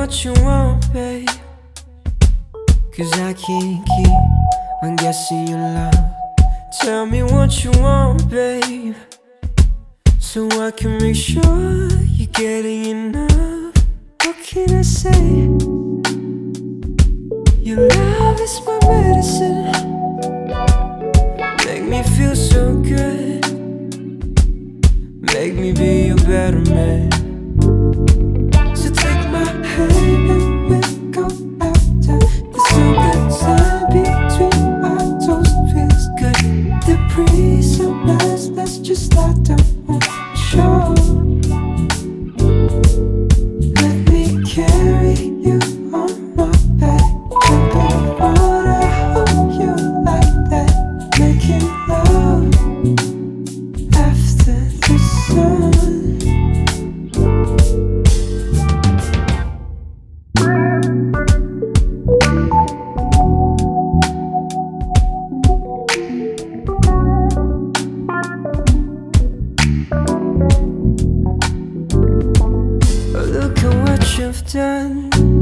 what you want, babe. 'Cause I can't keep on guessing your love. Tell me what you want, babe, so I can make sure you're getting enough. What can I say? Your love is my medicine. Make me feel so good. Make me be a better man. So take my hand and we'll go after. There's no good time between our toes. Feels good. The breeze so nice. Let's just lie down on the shore. Let me carry you on my back. Jump in the water, hold you like that. Making love after the sun. Look at what you've done.